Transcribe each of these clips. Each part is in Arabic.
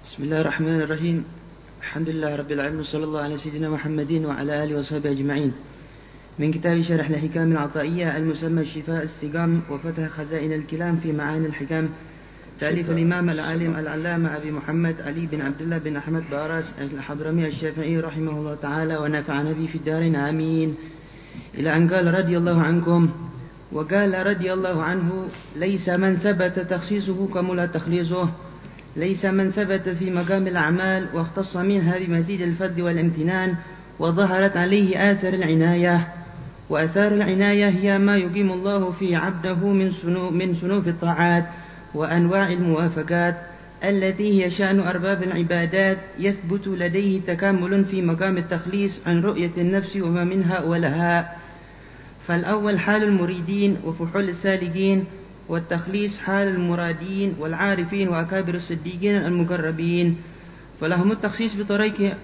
بسم الله الرحمن الرحيم. الحمد لله رب العالمين، وصلى الله على سيدنا محمد وعلى آله وصحبه أجمعين. من كتاب شرح الحكام العطائية المسمى الشفاء السقام وفتح خزائن الكلام في معاني الحكام، تأليف الإمام العالم العلامة أبي محمد علي بن عبد الله بن أحمد باراس الحضرمي الشافعي رحمه الله تعالى ونفعنا به في الدارين آمين. إلى أن قال رضي الله عنكم. وقال رضي الله عنه: ليس من ثبت تخصيصه كمل تخليصه، ليس من ثبت في مقام الأعمال واختص منها بمزيد الفضل والامتنان وظهرت عليه آثار العناية. وآثار العناية هي ما يقيم الله في عبده من سنوف الطاعات وأنواع الموافقات التي هي شأن أرباب العبادات، يثبت لديه تكامل في مقام التخليص عن رؤية النفس وما منها ولها. فالأول حال المريدين وفحول السالكين، والتخليص حال المرادين والعارفين وأكابر الصديقين المقربين، فلهم التخصيص بطريق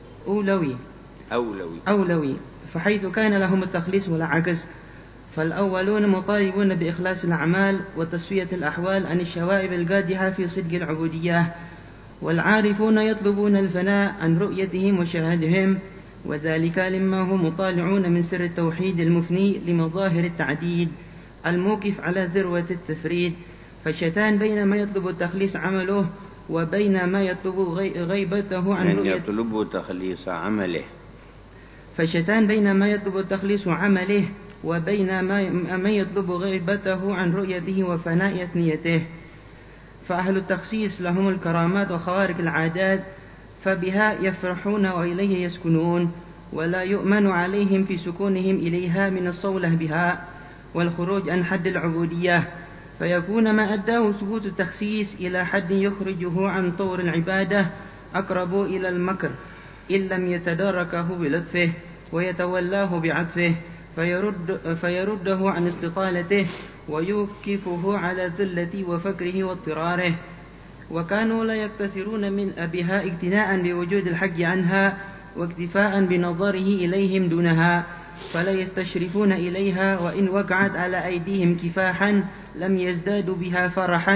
أولوي، فحيث كان لهم التخليص والعكس. فالأولون مطالبون بإخلاص الأعمال وتصفية الأحوال عن الشوائب القادحة في صدق العبودية، والعارفون يطلبون الفناء عن رؤيتهم وشهادهم، وذلك لما هم مطالعون من سر التوحيد المفني لمظاهر التعديد الموقف على ذروة التفريد. فالشتان بين ما يطلب التخليص عمله وبين ما يطلب غيبته عن رؤية يطلب تخليص عمله، فالشتان بين ما يطلب التخليص عمله وبين ما يطلب غيبته عن رؤيته وفناء نيته. فأهل التخصيص لهم الكرامات وخوارق العادات، فبها يفرحون وإليه يسكنون، ولا يؤمن عليهم في سكونهم إليها من الصولة بها والخروج عن حد العبودية، فيكون ما أداه ثبوت التخصيص إلى حد يخرجه عن طور العبادة أقرب إلى المكر إن لم يتداركه بلطفه ويتولاه بعطفه، فيرده عن استطالته ويوقفه على ذلة وفكره واضطراره. وكانوا لا يكتثرون من بها اقتناء بوجود الحق عنها واكتفاء بنظره إليهم دونها، فلا يستشرفون إليها، وإن وقعت على أيديهم كفاحا لم يزدادوا بها فرحا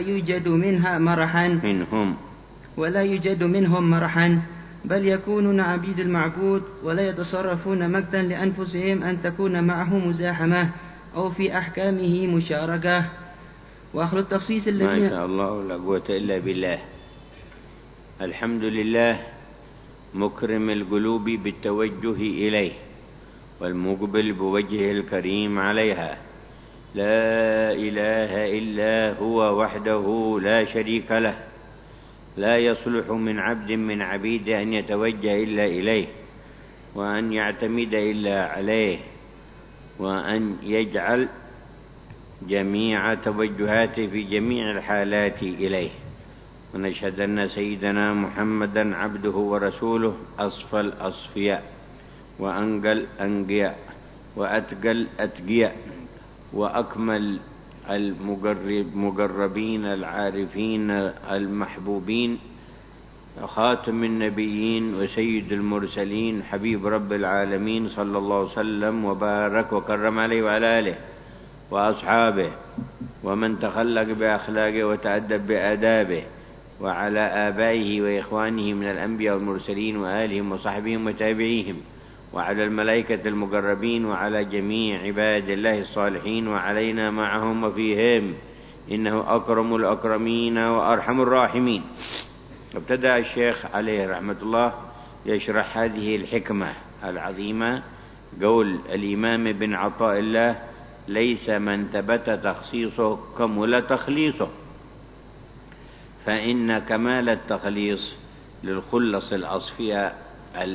ولا يوجد منهم مرحا، بل يكونون عبيد المعبود ولا يتصرفون مقتا لأنفسهم أن تكون معه مزاحمة أو في أحكامه مشاركة. وأخذ التخصيص الذين ما شاء الله لا قوة إلا بالله. الحمد لله مكرم القلوب بالتوجه إليه والمقبل بوجهه الكريم عليها. لا إله إلا هو وحده لا شريك له، لا يصلح من عبد من عبيده أن يتوجه إلا إليه وأن يعتمد إلا عليه وأن يجعل جميع توجهاته في جميع الحالات إليه. ونشهد أن سيدنا محمدا عبده ورسوله أصفى الأصفياء وأنقى الأنقياء وأتقى الأتقياء وأكمل المقربين العارفين المحبوبين، خاتم النبيين وسيد المرسلين، حبيب رب العالمين، صلى الله عليه وسلم وبارك وكرم عليه وعلى آله وأصحابه ومن تخلق بأخلاقه وتأدب بآدابه، وعلى آبائه وإخوانه من الأنبياء والمرسلين وآلهم وصحبهم وتابعيهم، وعلى الملائكة المقربين، وعلى جميع عباد الله الصالحين، وعلينا معهم وفيهم، إنه أكرم الأكرمين وأرحم الراحمين. ابتدأ الشيخ عليه رحمة الله يشرح هذه الحكمة العظيمة، قول الإمام ابن عطاء الله: ليس من ثبت تخصيصه كمل تخليصه، فإن كمال التخليص للخلص الأصفياء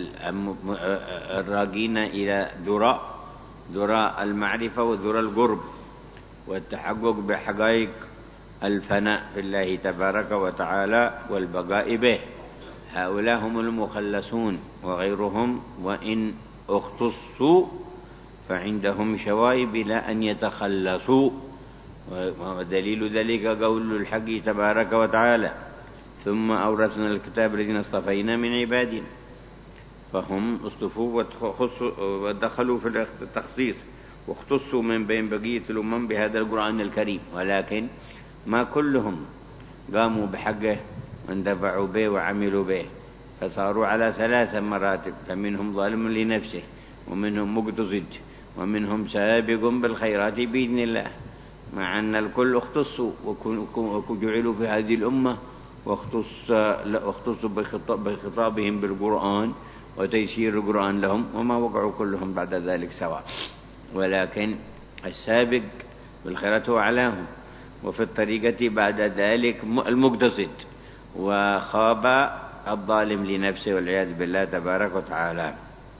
الراقين إلى ذراء المعرفة وذراء القرب والتحقق بحقائق الفناء في الله تبارك وتعالى والبقاء به. هؤلاء هم المخلصون، وغيرهم وإن اختصوا فعندهم شوائب لا أن يتخلصوا، ودليل ذلك قول الحق تبارك وتعالى: ثم أورثنا الكتاب الذين اصطفينا من عبادنا، فهم اصطفوا ودخلوا في التخصيص واختصوا من بين بقية الأمم بهذا القرآن الكريم، ولكن ما كلهم قاموا بحقه واندفعوا به وعملوا به، فصاروا على 3 مراتب، فمنهم ظالم لنفسه، ومنهم مقتصد، ومنهم سابق بالخيرات بإذن الله، مع أن الكل اختصوا وجعلوا في هذه الأمة واختصوا بخطابهم بالقرآن وتيسير القرآن لهم، وما وقعوا كلهم بعد ذلك سواء، ولكن السابق بالخيرات هو أعلاهم، وفي الطريقة بعد ذلك المقتصد، وخاب الظالم لنفسه والعياذ بالله تبارك وتعالى.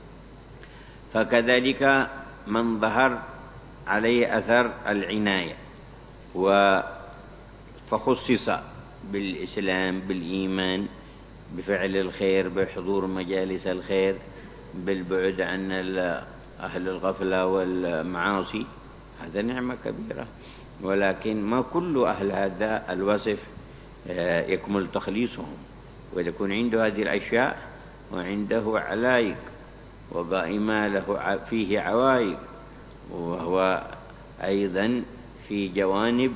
فكذلك من ظهر عليه أثر العناية فخصص بالإسلام بالإيمان بفعل الخير بحضور مجالس الخير بالبعد عن أهل الغفلة والمعاصي، هذا نعمة كبيرة، ولكن ما كل أهل هذا الوصف يكمل تخليصهم، ويكون عنده هذه الأشياء وعنده علائق وقائمة له فيه عوائق، وهو أيضا في جوانب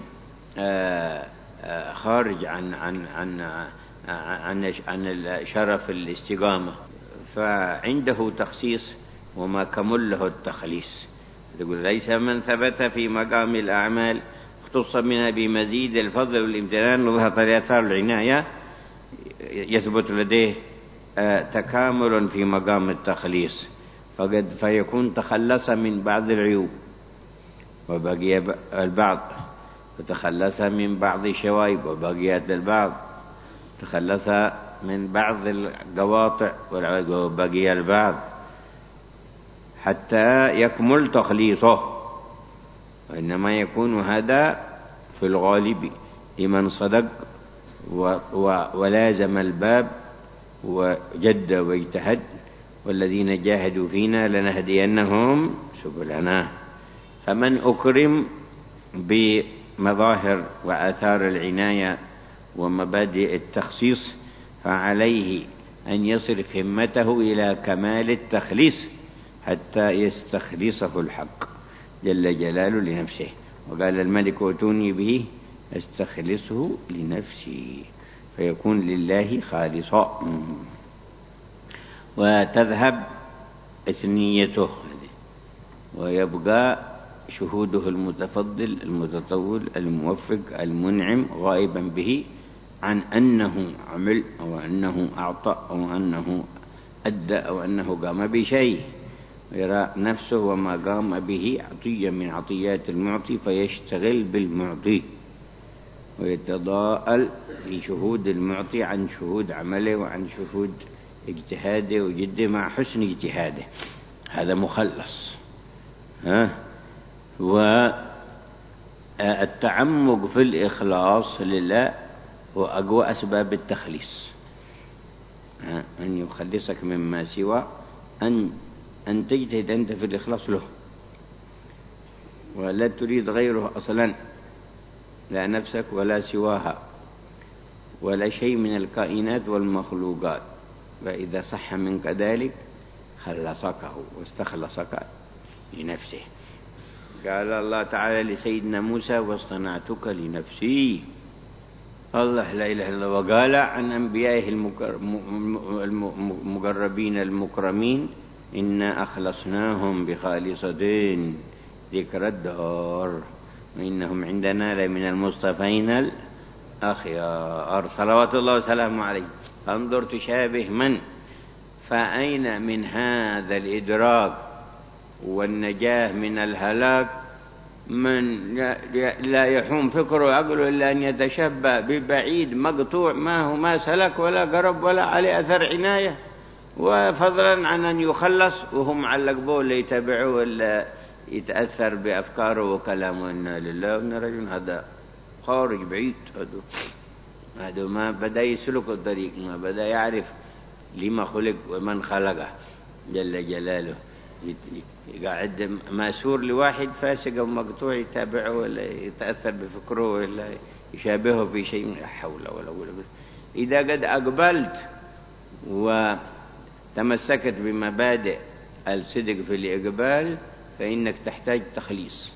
خارج عن شرف الاستقامة، فعنده تخصيص وما كمل له التخليص. تقول ليس من ثبت في مقام الأعمال اختص منها بمزيد الفضل والامتنان وظهرت آثار العناية، يثبت لديه تكامل في مقام التخليص، فيكون تخلص من بعض العيوب وبقي البعض، وتخلص من بعض الشوائب وبقيت البعض، تخلص من بعض القواطع وبقي البعض، حتى يكمل تخليصه. وإنما يكون هذا في الغالب لمن صدق ولازم الباب وجد واجتهد، والذين جاهدوا فينا لنهدينهم سبلنا. فمن أكرم بمظاهر وآثار العناية ومبادئ التخصيص فعليه أن يصرف همته إلى كمال التخليص حتى يستخلصه الحق جل جلاله لنفسه. وقال الملك ائتوني به استخلصه لنفسي، فيكون لله خالصا، وتذهب إثنيته، ويبقى شهوده المتفضل المتطول الموفق المنعم غائبا به عن أنه عمل أو أنه أعطى أو أنه أدى أو أنه قام بشيء، ويرى نفسه وما قام به عطية من عطيات المعطي فيشتغل بالمعطي، ويتضاءل في شهود المعطي عن شهود عمله وعن شهود اجتهاده وجده مع حسن اجتهاده. هذا مخلص. والتعمق في الإخلاص لله هو أقوى أسباب التخليص، أن يخلصك مما سوى أن تجتهد أنت في الإخلاص له، ولا تريد غيره أصلا، لا نفسك ولا سواها ولا شيء من الكائنات والمخلوقات، فإذا صح منك ذلك خلصك واستخلصك لنفسه. قال الله تعالى لسيدنا موسى واصطنعتك لنفسي. الله لا إله إلا الله. وقال عن أنبيائه المقربين المكرمين إنا أخلصناهم بخالصة ذكر الدار وإنهم عندنا لمن المصطفين الأخيار صلوات الله وسلامه عليه. انظر تشابه من، فأين من هذا الإدراك والنجاة من الهلاك من لا يحوم فكره وعقله إلا أن يتشبه ببعيد مقطوع ما سلك ولا قرب ولا عليه أثر عناية، وفضلا عن أن يخلص وهم معلق به ولا يتبعه ولا يتأثر بأفكاره وكلامه. إنا لله وإنا راجعون. هذا خارج بعيد، هذا ما بدأ يسلك الطريق، ما بدأ يعرف لما خلق ومن خلقه جل جلاله. قاعد ماسور لواحد فاسق ومقطوع يتابعه ولا يتأثر بفكره ولا يشابهه في شيء، لا حول ولا قوة. إذا قد أقبلت وتمسكت بمبادئ الصدق في الإقبال فإنك تحتاج تخليص.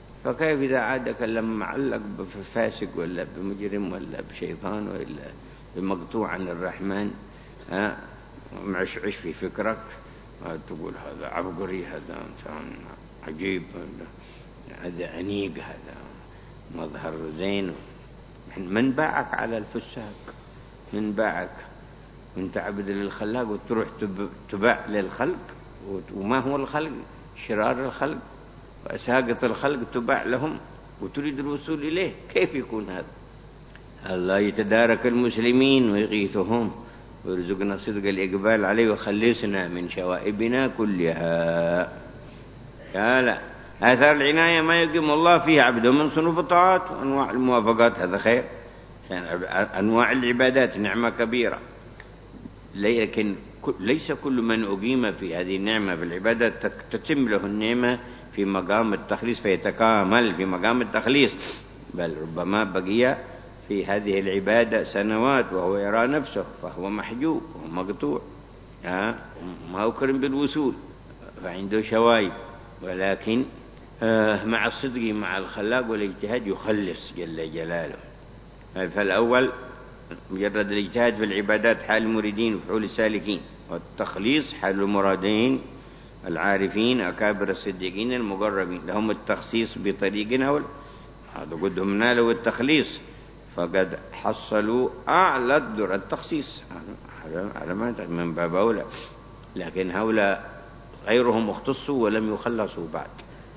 فكيف إذا عادك لما معلق بفاسق ولا بمجرم ولا بشيطان ولا مقطوع عن الرحمن، معشعش في فكرك، تقول هذا عبقري، هذا إنسان عجيب، هذا أنيق، هذا مظهر زين. من باعك على الفساق؟ من باعك؟ وانت عبد للخلاق وتروح تباع للخلق، وما هو الخلق؟ شرار الخلق وأساقط الخلق تباع لهم وتريد الوصول إليه. كيف يكون هذا؟ الله يتدارك المسلمين ويغيثهم ويرزقنا صدق الإقبال عليه وخلصنا من شوائبنا كلها. لا، آثار العناية ما يقيم الله فيها عبده من صنوف الطاعات وأنواع الموافقات، هذا خير. أنواع العبادات نعمة كبيرة، لكن ليس كل من أقيم في هذه النعمة بالعبادة تتم له النعمة في مقام التخليص فيتكامل في مقام التخليص، بل ربما بقي في هذه العبادة سنوات وهو يرى نفسه فهو محجوب ومقطوع، ما أكرم بالوصول فعنده شوايب، ولكن مع الصدق مع الخلاق والاجتهاد يخلص جل جلاله. فالأول مجرد الاجتهاد في العبادات حال المريدين وفعول السالكين، والتخليص حال المرادين العارفين أكابر الصديقين المقربين، لهم التخصيص بطريق هول، هذا قدهم نالوا التخليص فقد حصلوا أعلى الدر. التخصيص على ما من باب أولى، لكن هؤلاء غيرهم اختصوا ولم يخلصوا بعد.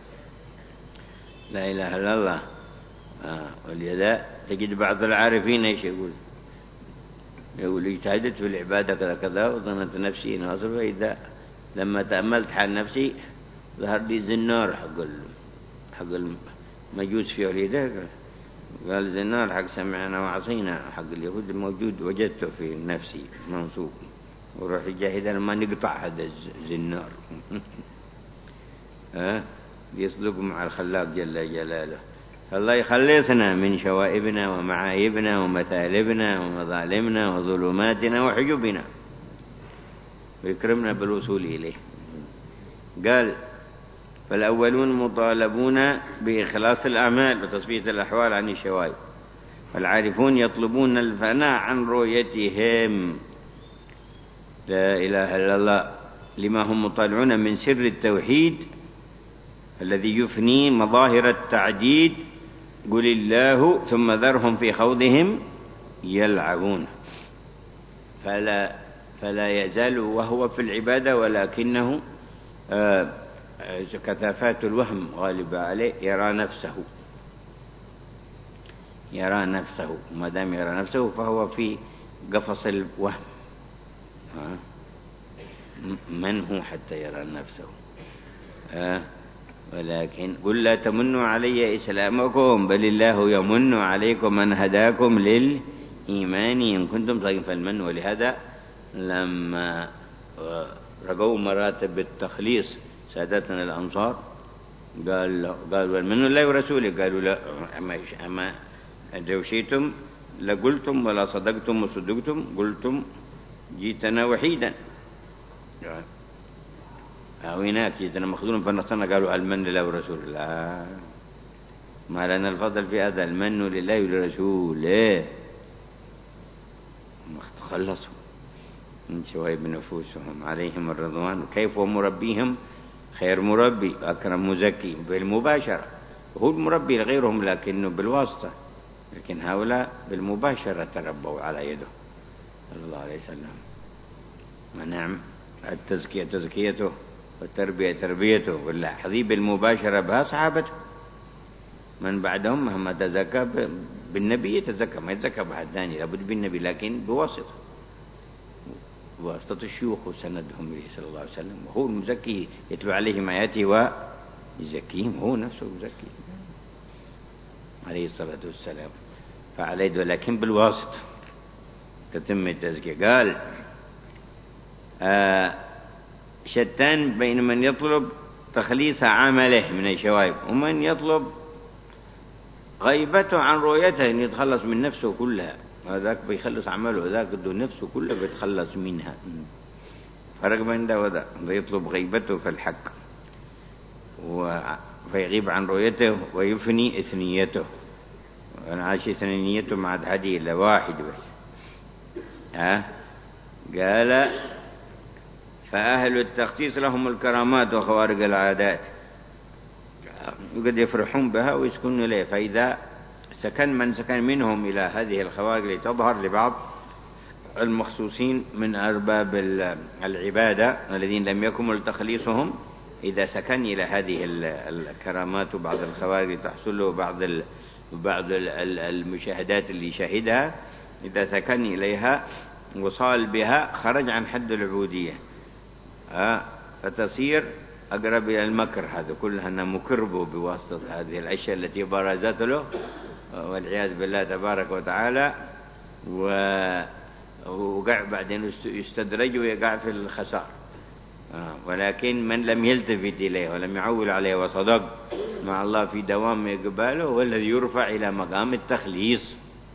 لا إله إلا الله. ولذا تجد بعض العارفين ايش يقول اجتهدت في العبادة كذا كذا وظننت نفسي ناصر، فإذا لما تأملت حال نفسي ظهر لي زنار حق المجوس في وليده، قال زنار حق سمعنا وعصينا حق اليهود الموجود وجدته في نفسي منصوب، وروح الجاهد لما نقطع هذا الزنار. يصدق مع الخلاق جل جلاله. الله يخلصنا من شوائبنا ومعايبنا ومثالبنا ومظالمنا وظلماتنا وحجوبنا ويكرمنا بالوصول إليه. قال فالأولون مطالبون بإخلاص الأعمال وتصفية الأحوال عن الشوائب، والعارفون يطلبون الفناء عن رؤيتهم. لا إله إلا الله. لما هم مطالعون من سر التوحيد الذي يفني مظاهر التعديد. قل الله ثم ذرهم في خوضهم يلعبون. فلا يزال وهو في العبادة، ولكنه كثافات الوهم غالبة عليه، يرى نفسه ما دام يرى نفسه فهو في قفص الوهم. من هو حتى يرى نفسه؟ ولكن قل لا تمنوا علي إسلامكم بل الله يمن عليكم أن هداكم للإيمان إن كنتم صادقين. فالمن. ولهذا لما رقوا مراتب التخليص سادتنا الأنصار قال والمن الله ورسوله، قالوا لا، أما لو شئتم لقلتم ولا صدقتم وصدقتم، قلتم جيتنا وحيدا، أو هناك جيتنا مخذولا فنصرنا، قالوا المن لله ورسوله. لا، ما لنا الفضل في هذا، المن لله ولرسوله. خلصوا من شوائب نفوسهم عليهم الرضوان. كيف ومربيهم خير مربي أكرم مزكي بالمباشرة، هو المربي لغيرهم لكنه بالواسطة، لكن هؤلاء بالمباشرة تربوا على يده صلى الله عليه وسلم. ونعم التزكية تزكيته والتربية تربيته، والحظي بالمباشرة بها صحابته. من بعدهم مهما تزكى بالنبي يتزكى، ما يتزكى بحد ثاني، لابد بالنبي، لكن بواسطة الشيوخ وسندهم به صلى الله عليه وسلم. وهو المزكي يتلو عليهم آياته ويزكيهم، هو نفسه مزكي عليه الصلاة والسلام. فعليه ولكن بالواسطة تتم التزكية. قال شتان بين من يطلب تخليص عمله من الشوائب ومن يطلب غيبته عن رؤيته، أن يتخلص من نفسه كلها. هذاك بيخلص عمله، هذاك نفسه كلها بيتخلص منها. فرق بين ده وده. يطلب غيبته في الحق فيغيب عن رؤيته ويفني إثنيته. أنا عايش إثنيته مع هذه إلا واحد بس. قال فأهل التخصيص لهم الكرامات وخوارق العادات وقد يفرحون بها ويسكنون إليه. فإذا سكن من سكن منهم إلى هذه الخوارق لتظهر لبعض المخصوصين من أرباب العبادة الذين لم يكمل تخليصهم، إذا سكن إلى هذه الكرامات وبعض الخوارق تحصل له بعض المشاهدات اللي شهدها، إذا سكن إليها وصال بها خرج عن حد العبودية، فتصير أقرب إلى المكر. هذا كلها أنه مكربه بواسطة هذه الأشياء التي برزت له والعياذ بالله تبارك وتعالى، وقع بعدين يستدرج ويقع في الخسار. ولكن من لم يلتفت إليه ولم يعول عليه وصدق مع الله في دوام إقباله هو الذي يرفع إلى مقام التخليص.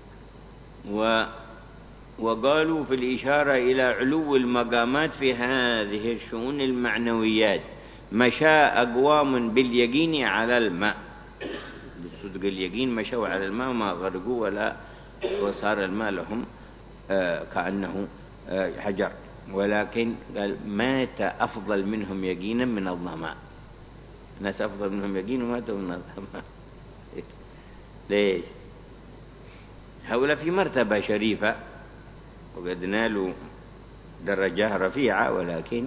وقالوا في الإشارة إلى علو المقامات في هذه الشؤون المعنويات: مشى أقوام باليقين على الماء، بالصدق اليقين مشوا على الماء ما غرقوا ولا وصار الماء لهم كأنه حجر، ولكن قال مات أفضل منهم يقينا من الظماء. ناس أفضل منهم يقين وماتوا من الظماء. ليش؟ هؤلاء في مرتبة شريفة وقد نالوا درجة رفيعة، ولكن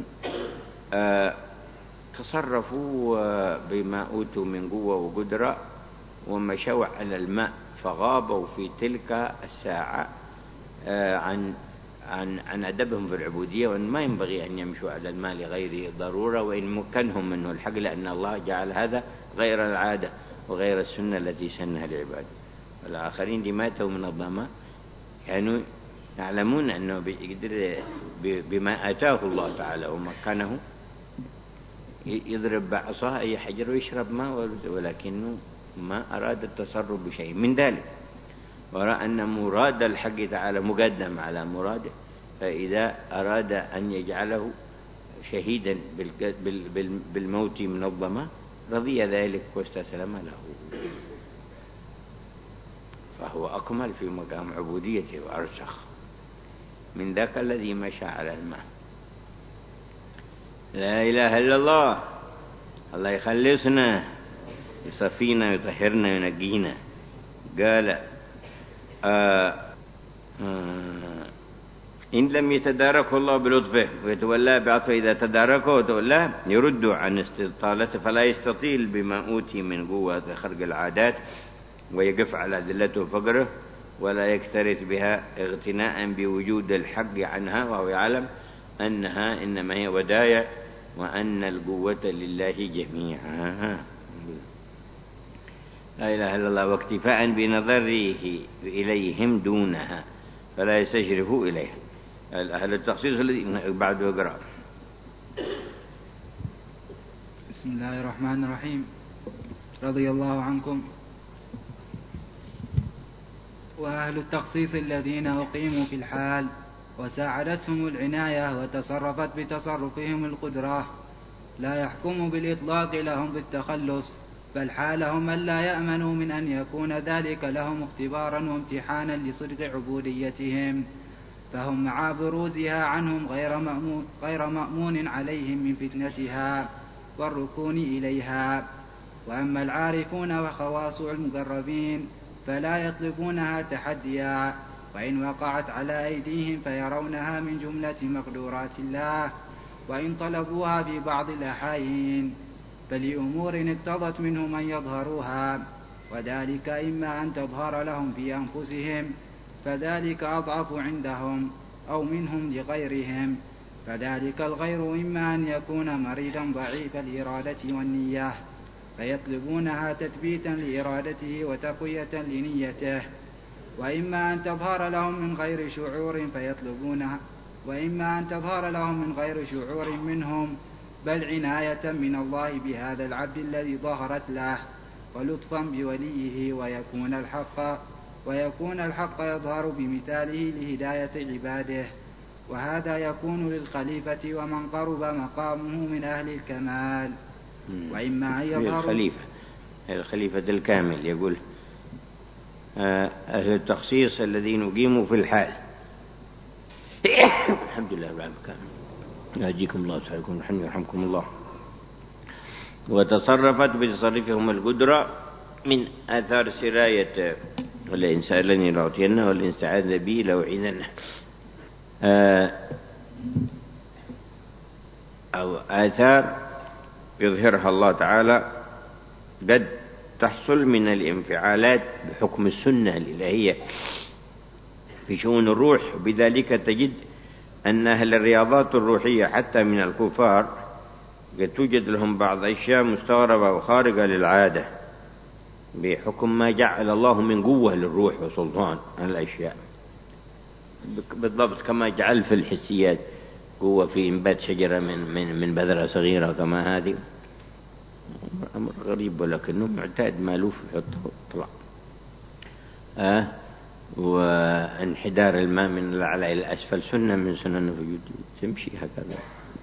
تصرفوا بما أوتوا من قوة وقدرة ومشوا على الماء، فغابوا في تلك الساعة عن أدبهم في العبودية، وأن ما ينبغي أن يمشوا على الماء لغير ضرورة، وإن مكنهم منه الحق، لأن الله جعل هذا غير العادة وغير السنة التي سنها العباد. والآخرين اللي ماتوا من الظمأ كانوا يعلمون أنه بيقدر بما آتاه الله تعالى ومكنه يضرب بعصاه أي حجر ويشرب ماء، ولكنه ما أراد التصرف بشيء من ذلك، ورأى أن مراد الحق تعالى مقدم على مراده، فإذا أراد أن يجعله شهيدا بالموت من الظمأ رضي ذلك واستسلم له، فهو أكمل في مقام عبوديته وأرسخ من ذاك الذي مشى على الماء. لا إله إلا الله، الله يخلصنا يصفينا ويطهرنا وينقينا. قال إن لم يتداركه الله بلطفه ويتولى بعطفه، إذا تداركه وتولاه يرد عن استطالته فلا يستطيل بما أوتي من قوة خرق العادات، ويقف على ذلته وفقره، ولا يكترث بها اغتناء بوجود الحق عنها، وهو يعلم أنها إنما هي وداية وأن القوة لله جميعا. لا إله إلا الله، واكتفاء بنظره إليهم دونها فلا يستشرفوا إليها. أهل التخصيص الذي بعد يقرأ. بسم الله الرحمن الرحيم. رضي الله عنكم. وأهل التخصيص الذين أقيموا في الحال وساعدتهم العناية وتصرفت بتصرفهم القدرة، لا يحكم بالإطلاق لهم بالتخلص، بل حالهم أن لا يأمنوا من أن يكون ذلك لهم اختبارا وامتحانا لصدق عبوديتهم، فهم مع بروزها عنهم غير مأمون عليهم من فتنتها والركون إليها. وأما العارفون وخواص المقربين فلا يطلبونها تحديا، وإن وقعت على أيديهم فيرونها من جملة مقدورات الله، وإن طلبوها في بعض الأحايين فلأمور اقتضت منهم أن يظهروها، وذلك إما أن تظهر لهم في أنفسهم فذلك أضعف عندهم، أو منهم لغيرهم، فذلك الغير إما أن يكون مريضا ضعيف الإرادة والنية فيطلبونها تثبيتا لإرادته وتقوية لنيته، وإما أن تظهر لهم من غير شعور فيطلبونها، وإما أن تظهر لهم من غير شعور منهم بل عناية من الله بهذا العبد الذي ظهرت له، ولطفا بوليه، ويكون الحق يظهر بمثاله لهداية عباده، وهذا يكون للخليفة ومن قرب مقامه من أهل الكمال. وإما أن يظهر الخليفة الكامل. يقول أهل التخصيص الذين أقيموا في الحال الحمد لله رب العالمين. يهديكم الله ويسعدكم يرحمكم الله. وتصرفت بتصرفهم القدرة من آثار سراية ولئن سألني لأعطينه ولئن استعاذ بي لأعيذنه، أو آثار يظهرها الله تعالى قد تحصل من الانفعالات بحكم السنة الإلهية في شؤون الروح. بذلك تجد أن أهل الرياضات الروحية حتى من الكفار قد توجد لهم بعض أشياء مستغربة وخارقة للعادة بحكم ما جعل الله من قوة للروح وسلطان على الأشياء، بالضبط كما جعل في الحسيات قوة في إنبات شجرة من بذرة صغيرة كما هذه. أمر غريب ولكنه معتاد مالوف يحطه طلع. وانحدار الماء من الأعلى إلى الأسفل سنة من سنن الوجود، تمشي هكذا.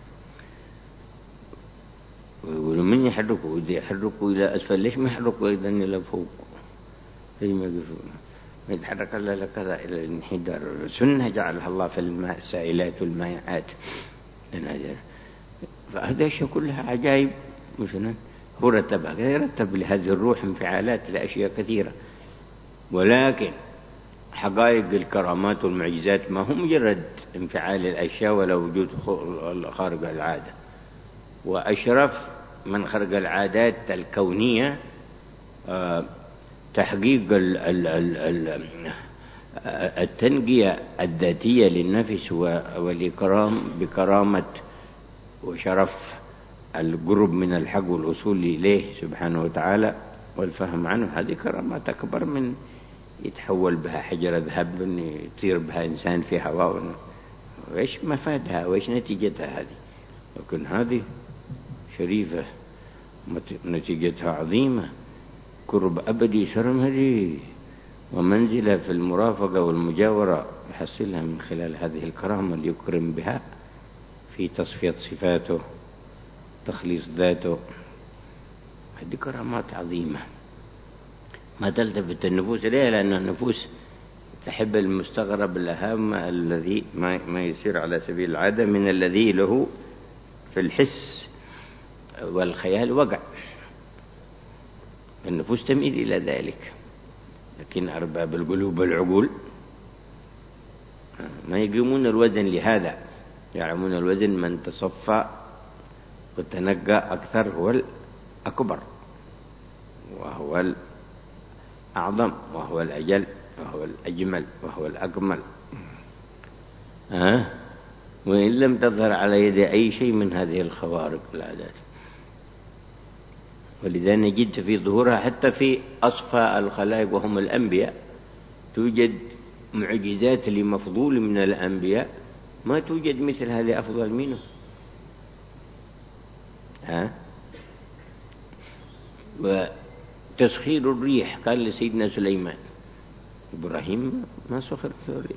ومن يحركوا إذا يحركوا إلى أسفل ليش ما يحركوا أيضا إلى فوق؟ زي ما يتحرك إلا كذا إلى الانحدار. سنة جعلها الله في الماء السائلات والمائعات. فهذا الشيء كلها عجائب. مثلا هو رتبها كذا، يرتب لهذه الروح انفعالات لأشياء كثيرة. ولكن حقائق الكرامات والمعجزات ما هو مجرد انفعال الأشياء ولا وجود خارق العادة. وأشرف من خارق العادات الكونية تحقيق التنقية الذاتية للنفس والإكرام بكرامة وشرف القرب من الحق والوصول إليه سبحانه وتعالى والفهم عنه. هذه كرامات أكبر من يتحول بها حجر ذهب، يطير بها إنسان في هواء. وإيش مفادها وإيش نتيجتها هذه؟ لكن هذه شريفة نتيجتها عظيمة، قرب أبدي سرمدي ومنزلة في المرافقة والمجاورة يحصلها من خلال هذه الكرامة اللي يكرم بها في تصفية صفاته تخليص ذاته. هذه كرامات عظيمة ما تلتفت النفوس إليها، لأن النفوس تحب المستغرب الأهم الذي ما يصير على سبيل العادة من الذي له في الحس والخيال وقع. النفوس تميل إلى ذلك، لكن أرباب القلوب والعقول ما يقيمون الوزن لهذا، يعلمون الوزن من تصفى وتنقى أكثر هو الأكبر وهو الأعظم وهو الأجل وهو الأجمل وهو الأكمل. وإن لم تظهر على يد أي شيء من هذه الخوارق العادات. ولذا نجد في ظهورها حتى في أصفى الخلائق وهم الأنبياء توجد معجزات لمفضول من الأنبياء ما توجد مثل هذه أفضل منه. وتسخير الريح قال لسيدنا سليمان. إبراهيم ما سخرت له الريح،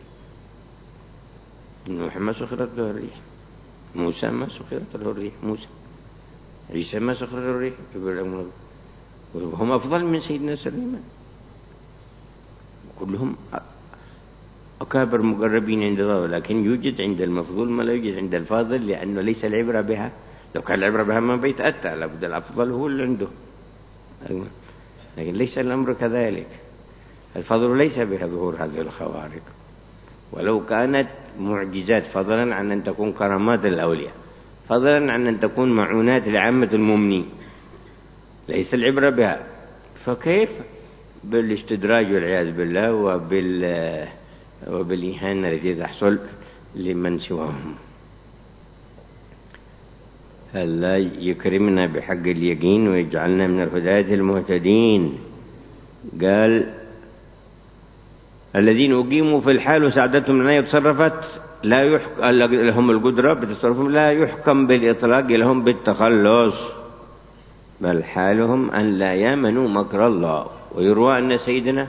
نوح ما سخرت له الريح، موسى ما سخرت له الريح، موسى عيسى ما سخر له الريح، وهم أفضل من سيدنا سليمان. كلهم أكابر مقربين عند الله، ولكن يوجد عند المفضول ما لا يوجد عند الفاضل، لأنه ليس العبرة بها. لو كان العبرة بها ما بيتأتى، لابد الأفضل هو اللي عنده. لكن ليس الأمر كذلك. الفضل ليس بها ظهور هذه الخوارق، ولو كانت معجزات، فضلا عن أن تكون كرامات الأولياء، فضلا عن أن تكون معونات لعامة المؤمنين، ليس العبرة بها. فكيف بالاستدراج والعياذ بالله وبالإهانة التي تحصل لمن سواهم؟ ألا يكرمنا بحق اليقين ويجعلنا من الهداة المهتدين. قال الذين أقيموا في الحال وسعدتهم لنا يتصرفت لا يحكم لهم القدرة بتصرفهم، لا يحكم بالإطلاق لهم بالتخلص، بل حالهم أن لا يامنوا مكر الله. ويروى أن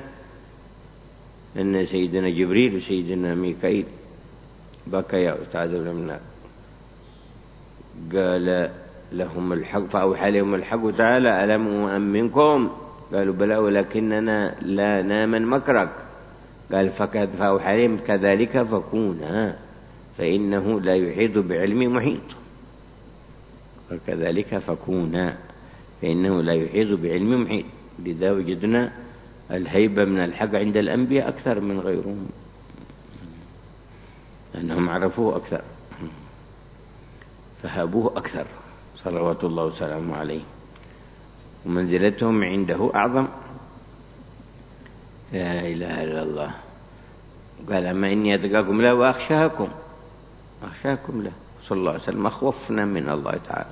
سيدنا جبريل وسيدنا ميكائيل بكيا وتعذبوا من النار. قال لهم الحق فأوحى لهم الحق تعالى ألم أؤمنكم؟ قالوا بلى ولكننا لا نامن مكرك. قال فأوحى لهم كذلك فكونا فإنه لا يحيط بعلم محيط، وكذلك فكونا فإنه لا يحيط بعلم محيط. لذا وجدنا الهيبة من الحق عند الأنبياء أكثر من غيرهم، لأنهم عرفوه أكثر فهابوه أكثر صلوات الله وسلامه عليه، ومنزلتهم عنده أعظم. لا إله إلا الله. قال أما إني أتقاكم له وأخشاكم له صلى الله عليه وسلم، أخوفنا من الله تعالى،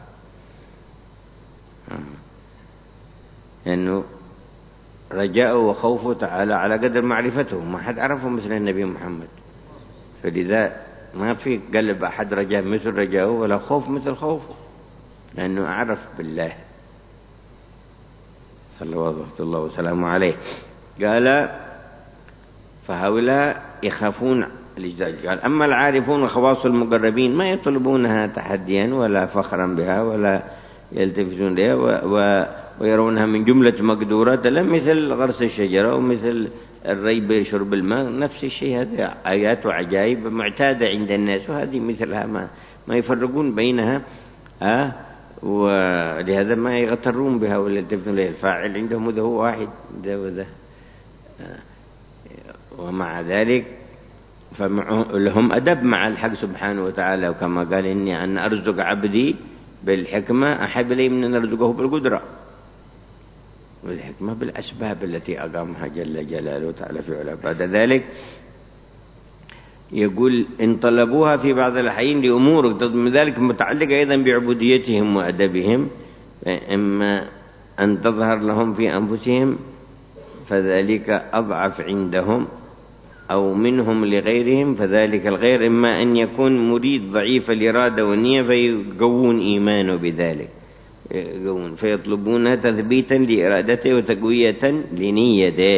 لأنه رجاءه وخوفه تعالى على قدر معرفته، ما حد عرفه مثل النبي محمد، فلذا ما في قلب أحد رجاء مثل رجاءه ولا خوف مثل خوفه، لأنه أعرف بالله صلوات الله وسلامه عليه. قال فهؤلاء يخافون الإجداد. قال أما العارفون وخواص المقربين ما يطلبونها تحديا ولا فخرا بها ولا يلتفتون لها ويرونها من جملة مقدورات، لا مثل غرس الشجرة ومثل الري بشرب الماء، نفس الشيء. هذه آيات وعجائب معتادة عند الناس، وهذه مثلها ما يفرقون بينها، ولهذا ما يغترون بها ولا يلتفتون لها. الفاعل عندهم ده هو واحد ده وده، ومع ذلك فلهم أدب مع الحق سبحانه وتعالى، وكما قال إني أن أرزق عبدي بالحكمة أحب لي من أن أرزقه بالقدرة، والحكمة بالأسباب التي أقامها جل جلاله تعالى في علاه. بعد ذلك يقول إن طلبوها في بعض الأحيان لأمور من ذلك متعلقة أيضا بعبوديتهم وأدبهم، إما أن تظهر لهم في أنفسهم فذلك أضعف عندهم، أو منهم لغيرهم فذلك الغير، إما أن يكون مريد ضعيف الإرادة والنية فيقوون إيمانه بذلك، فيطلبون تثبيتا لإرادته وتقوية لنيته.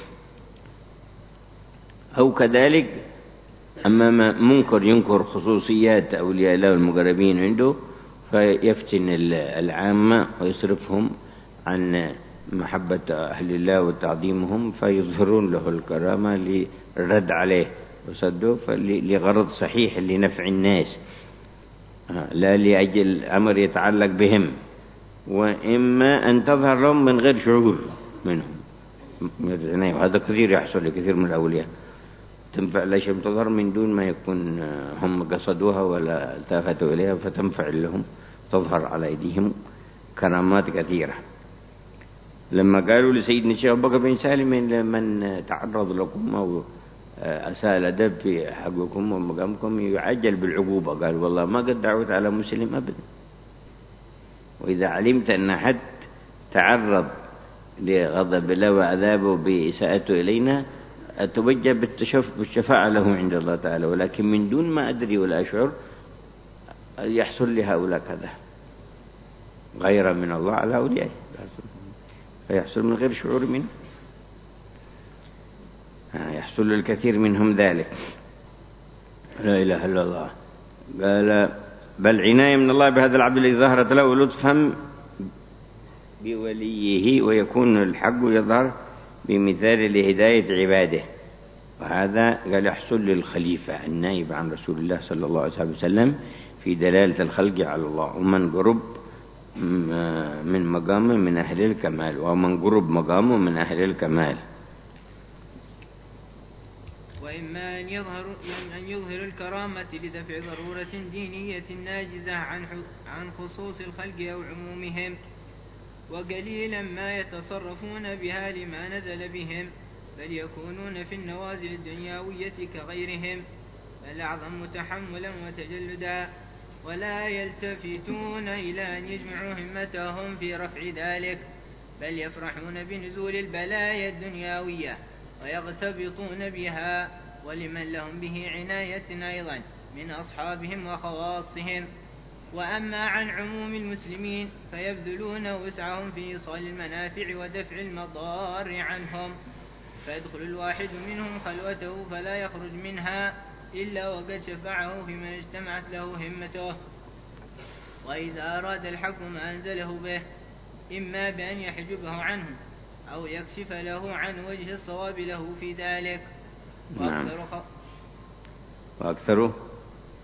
أو كذلك أما منكر ينكر خصوصيات أولياء الله المقربين عنده فيفتن العامة ويصرفهم عن محبة أهل الله وتعظيمهم، فيظهرون له الكرامة للرد عليه وصده لغرض صحيح لنفع الناس، لا لأجل أمر يتعلق بهم. وإما أن تظهر لهم من غير شعور منهم، وهذا كثير يحصل لكثير من الأولياء، تنفع الأشياء تظهر من دون ما يكون هم قصدوها ولا التفتوا إليها، فتنفع لهم، تظهر على أيديهم كرامات كثيرة. لما قالوا لسيدنا الشيخ أبو بكر بن سالم من تعرض لكم أو أساء الأدب في حقكم ومقامكم يعجل بالعقوبة، قال والله ما قد دعوت على مسلم أبدا، وإذا علمت أن أحد تعرض لغضب الله وعذابه بإساءته إلينا أتوجه بالشفاعة له عند الله تعالى، ولكن من دون ما أدري ولا أشعر يحصل لهؤلاء كذا غير من الله على أوليائه، فيحصل من غير شعور منه، يحصل للكثير منهم ذلك. لا إله إلا الله. قال بل عناية من الله بهذا العبد الذي ظهرت له لطفا بوليه، ويكون الحق يظهر بمثال لهداية عباده. وهذا قال يحصل للخليفة النائب عن رسول الله صلى الله عليه وسلم في دلالة الخلق على الله، ومن قرب من مقامه من أهل الكمال، ومن قرب مقامه من أهل الكمال. وإما أن يظهر الكرامة لدفع ضرورة دينية ناجزة عن خصوص الخلق أو عمومهم، وقليلا ما يتصرفون بها لما نزل بهم، بل يكونون في النوازل الدنيوية كغيرهم، بل أعظم تحملا وتجلدا، ولا يلتفتون إلى أن يجمعوا همتهم في رفع ذلك، بل يفرحون بنزول البلايا الدنيوية ويغتبطون بها، ولمن لهم به عناية أيضا من أصحابهم وخواصهم. وأما عن عموم المسلمين فيبذلون وسعهم في إيصال المنافع ودفع المضار عنهم، فيدخل الواحد منهم خلوته فلا يخرج منها إلا وقد شفعه في من اجتمعت له همته. وإذا أراد الحق ما أنزله به إما بأن يحجبه عنه أو يكشف له عن وجه الصواب له في ذلك. وأكثره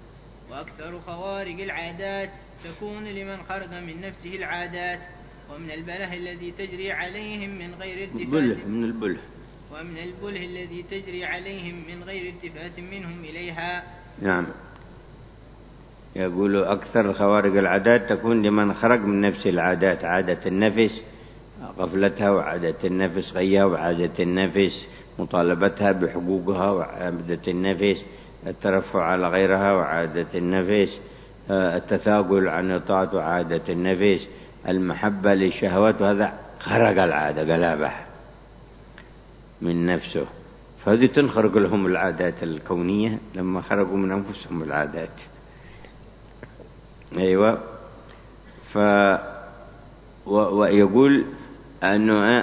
وأكثر خوارق العادات تكون لمن خرج من نفسه العادات، ومن البله الذي تجري عليهم من غير التفات ومن البله الذي تجري عليهم من غير التفات منهم إليها. نعم، يقول أكثر خوارق العادات تكون لمن خرج من نفس العادات، عادة النفس غفلتها، وعادة النفس غيها، وعادة النفس مطالبتها بحقوقها، وعادة النفس الترفع على غيرها، وعادة النفس التثاقل عن الطاعة، وعادة النفس المحبة للشهوات، وهذا خرق العادة قلابها من نفسه، فهذه تنخرق لهم العادات الكونية لما خرجوا من أنفسهم العادات. أيوة. ويقول أنه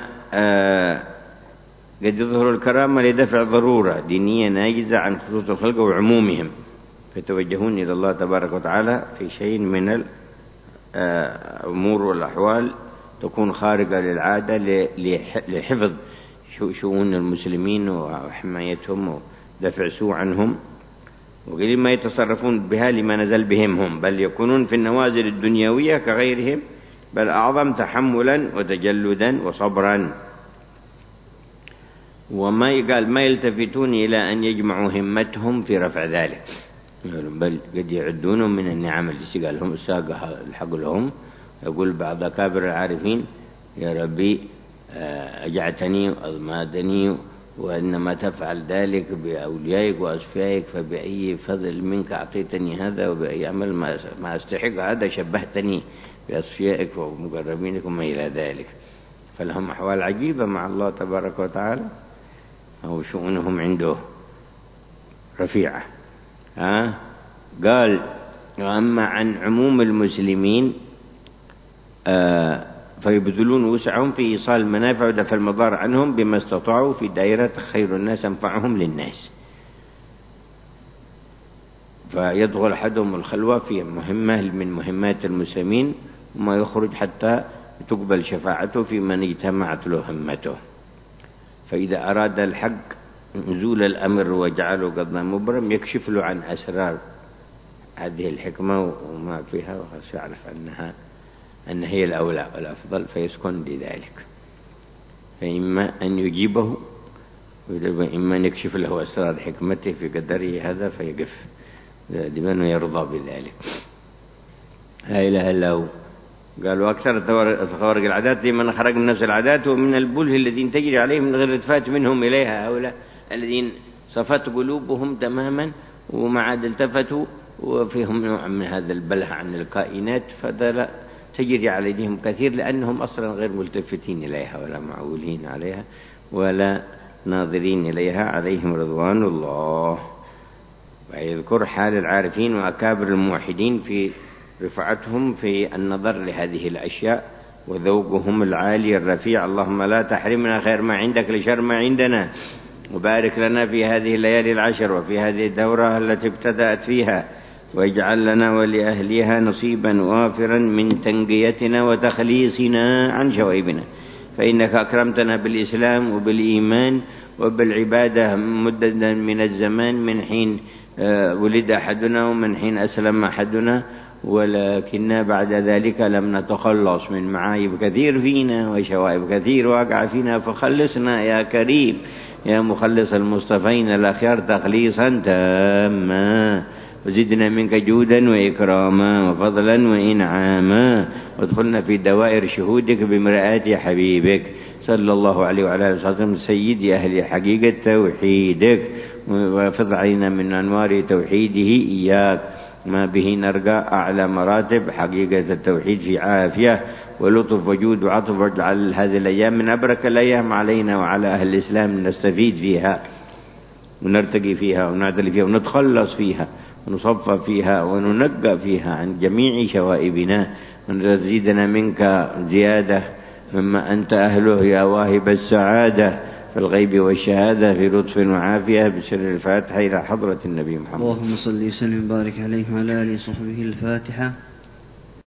قد يظهر الكرامة لدفع ضرورة دينية ناجزة عن خصوص الخلق وعمومهم، فيتوجهون إلى الله تبارك وتعالى في شيء من الأمور والأحوال تكون خارقة للعادة لحفظ شؤون المسلمين وحمايتهم ودفع سوء عنهم، وقليل ما يتصرفون بها لما نزل بهم هم، بل يكونون في النوازل الدنيوية كغيرهم، بل أعظم تحملا وتجلدا وصبرا، وما يقال ما يلتفتون إلى أن يجمعوا همتهم في رفع ذلك، بل قد يعدونهم من النعم التي قال لهم الساقة الحق لهم. يقول بعض أكابر العارفين: يا ربي أجعتني وأضمادني، وإنما تفعل ذلك بأوليائك وأصفيائك، فبأي فضل منك أعطيتني هذا، وبأي عمل ما أستحق هذا شبهتني بأصفيائك ومقربينك وما إلى ذلك. فلهم أحوال عجيبة مع الله تبارك وتعالى، أو شؤونهم عنده رفيعة. قال: وأما عن عموم المسلمين فيبذلون وسعهم في إيصال المنافع ودفع المضار عنهم بما استطاعوا في دائرة خير الناس أنفعهم للناس. فيدخل أحدهم الخلوة في مهمة من مهمات المسلمين، وما يخرج حتى تقبل شفاعته في من اجتمعت له همته. فإذا أراد الحق نزول الأمر وجعله قضاء مبرم، يكشف له عن أسرار هذه الحكمة وما فيها، ويعرف أن هي الأولى والأفضل، فيسكن لذلك. فإما أن يجيبه، وإما أن يكشف له أسرار حكمته في قدره هذا فيقف لمن يرضى بذلك. لا إله إلا هو. قالوا: أكثر خوارق العادات لمن خرج من نفس العادات، ومن البله الذين تجري عليهم من غير التفات منهم إليها، هؤلاء الذين صفت قلوبهم تماما وما عاد التفتوا، وفيهم نوع من هذا البله عن الكائنات، فلا تجري عليهم كثير، لأنهم أصلا غير ملتفتين إليها ولا معولين عليها ولا ناظرين إليها، عليهم رضوان الله. ويذكر حال العارفين وأكابر الموحدين في رفعتهم في النظر لهذه الأشياء وذوقهم العالي الرفيع. اللهم لا تحرمنا خير ما عندك لشر ما عندنا، وبارك لنا في هذه الليالي العشر وفي هذه الدورة التي ابتدأت فيها، واجعل لنا ولأهلها نصيبا وافرا من تنقيتنا وتخليصنا عن شوائبنا، فإنك أكرمتنا بالإسلام وبالإيمان وبالعبادة مددا من الزمان، من حين ولد أحدنا ومن حين أسلم أحدنا، ولكننا بعد ذلك لم نتخلص من معايب كثير فينا وشوائب كثير واقع فينا، فخلصنا يا كريم يا مخلص المصطفين الأخيار تخليصا تاما، وزدنا منك جودا وإكراما وفضلا وإنعاما، وادخلنا في دوائر شهودك بمرآة حبيبك صلى الله عليه وعلى آله وسلم سيد أهل حقيقة توحيدك، وفض علينا من أنوار توحيده إياك ما به نرجى أعلى مراتب حقيقة التوحيد في عافية ولطف وجود وعطف، واجعل هذه الأيام من أبرك الأيام علينا وعلى أهل الإسلام، نستفيد فيها ونرتقي فيها ونعدل فيها ونتخلص فيها ونصفى فيها وننقى فيها عن جميع شوائبنا، ونزيدنا منك زيادة مما أنت أهله يا واهب السعادة في الغيب والشهادة، في لطف وعافية، بسر الفاتحة إلى حضرة النبي محمد. اللهم صل وسلم وبارك عليه وعلى آله وصحبه. الفاتحة.